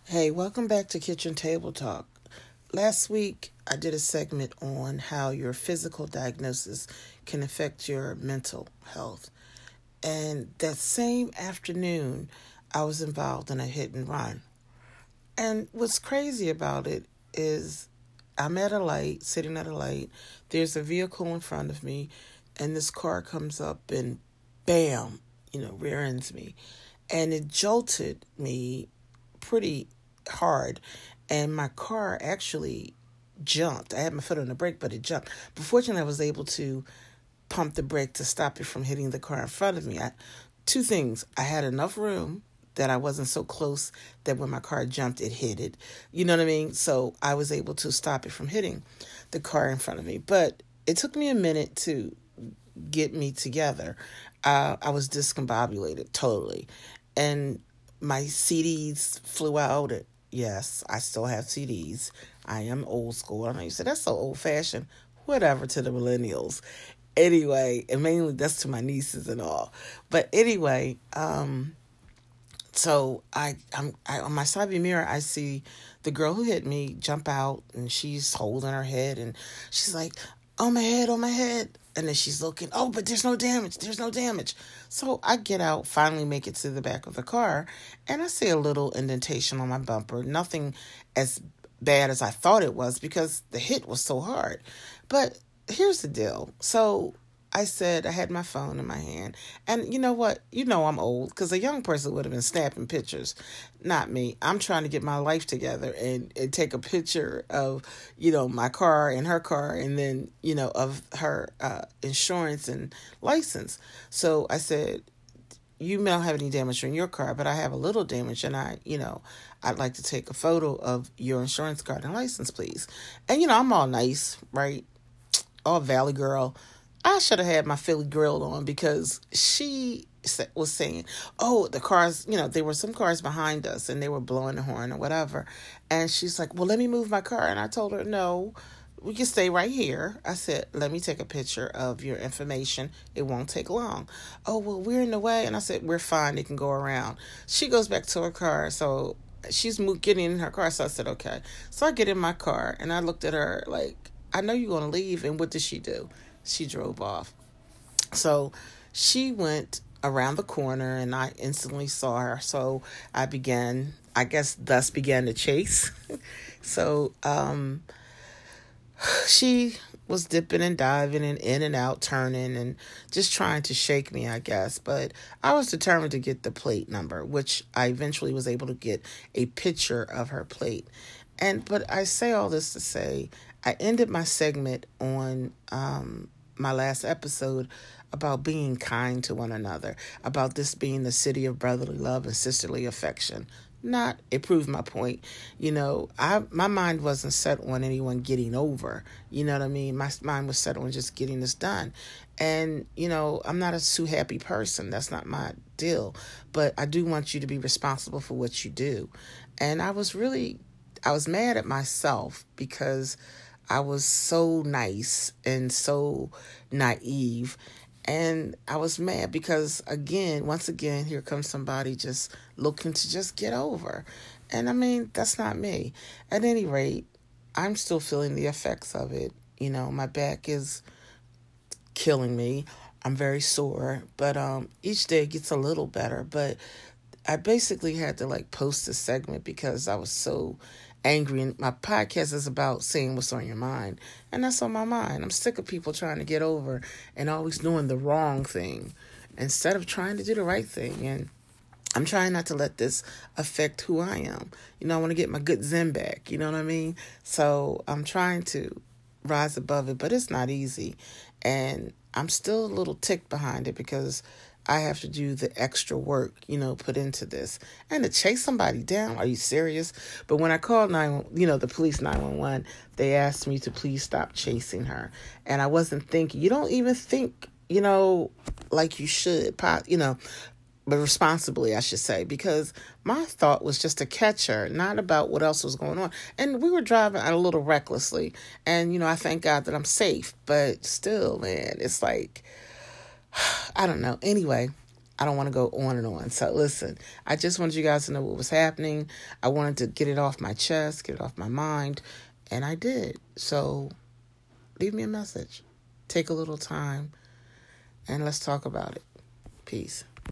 Hey, welcome back to Kitchen Table Talk. Last week, I did a segment on how your physical diagnosis can affect your mental health. And that same afternoon, I was involved in a hit and run. And what's crazy about it is I'm at a light, sitting at a light. There's a vehicle in front of me, and this car comes up and bam, rear ends me. And it jolted me pretty hard, and my car actually jumped. I had my foot on the brake, but it jumped. But fortunately, I was able to pump the brake to stop it from hitting the car in front of me. Two things. I had enough room that I wasn't so close that when my car jumped, it hit it. You know what I mean? So I was able to stop it from hitting the car in front of me. But it took me a minute to get me together. I was discombobulated totally. And my CDs flew out. Yes, I still have CDs. I am old school. I know you said that's so old fashioned. Whatever to the millennials. Anyway, and mainly that's to my nieces and all. But anyway, so I on my side view mirror, I see the girl who hit me jump out, and she's holding her head, and she's like, "Oh my head, oh my head." And then she's looking, "Oh, but there's no damage. There's no damage." So I get out, finally make it to the back of the car, and I see a little indentation on my bumper. Nothing as bad as I thought it was because the hit was so hard. But here's the deal. So I said I had my phone in my hand. And you know what? You know I'm old because a young person would have been snapping pictures. Not me. I'm trying to get my life together and take a picture of, my car and her car and then, of her insurance and license. So I said, "You don't have any damage on your car, but I have a little damage, and I'd like to take a photo of your insurance card and license, please." And, I'm all nice, right? All Valley girl. I should have had my Philly grill on because she was saying, "Oh, the cars, there were some cars behind us and they were blowing the horn or whatever." And she's like, "Well, let me move my car." And I told her, "No, we can stay right here." I said, "Let me take a picture of your information. It won't take long." "Oh, well, we're in the way." And I said, "We're fine. It can go around." She goes back to her car. So she's getting in her car. So I said, "Okay." So I get in my car and I looked at her like, "I know you're going to leave." And what did she do? She drove off. So she went around the corner and I instantly saw her. So I thus began the chase. So she was dipping and diving and in and out, turning and just trying to shake me, I guess. But I was determined to get the plate number, which I eventually was able to get a picture of her plate. But I say all this to say, I ended my segment on my last episode about being kind to one another, about this being the city of brotherly love and sisterly affection. It proved my point. My mind wasn't set on anyone getting over. You know what I mean? My mind was set on just getting this done. And, I'm not a too happy person. That's not my deal. But I do want you to be responsible for what you do. And I was mad at myself because I was so nice and so naive. And I was mad because, once again, here comes somebody just looking to just get over. And I mean, that's not me. At any rate, I'm still feeling the effects of it. My back is killing me. I'm very sore. But each day it gets a little better. But I basically had to post a segment because I was so angry. And my podcast is about saying what's on your mind. And that's on my mind. I'm sick of people trying to get over and always doing the wrong thing instead of trying to do the right thing. And I'm trying not to let this affect who I am. I want to get my good zen back. You know what I mean? So I'm trying to rise above it, but it's not easy. And I'm still a little ticked behind it because I have to do the extra work, put into this. And to chase somebody down, are you serious? But when I called the police 911, they asked me to please stop chasing her. And I wasn't thinking, you don't even think, like you should, but responsibly, I should say, because my thought was just to catch her, not about what else was going on. And we were driving a little recklessly. And, I thank God that I'm safe. But still, man, it's like, I don't know. Anyway, I don't want to go on and on. So listen, I just wanted you guys to know what was happening. I wanted to get it off my chest, get it off my mind, and I did. So leave me a message. Take a little time, and let's talk about it. Peace.